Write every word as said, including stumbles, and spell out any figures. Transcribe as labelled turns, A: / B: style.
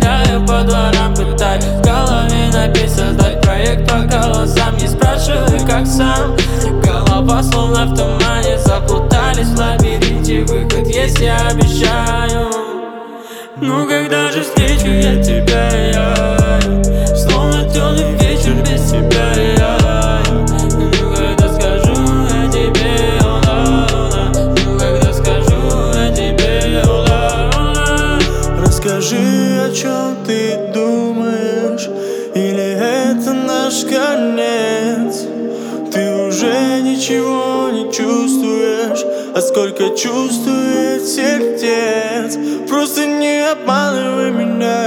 A: гуляю по дворам, пытаюсь в голове напись создать проект по голосам. Не спрашивай, как сам, голова словно в тумане. Заплутались в лабиринте, выход есть, я обещаю. Ну когда же встречу я тебя, я словно темный вечер без тебя, я. Ну когда скажу я тебе, ола, ола. Ну когда скажу я тебе, ола, ола.
B: Расскажи, о чем ты думаешь, или это наш конец? Ты уже ничего не чувствуешь, а сколько чувствует сердец. Просто не обманывай меня.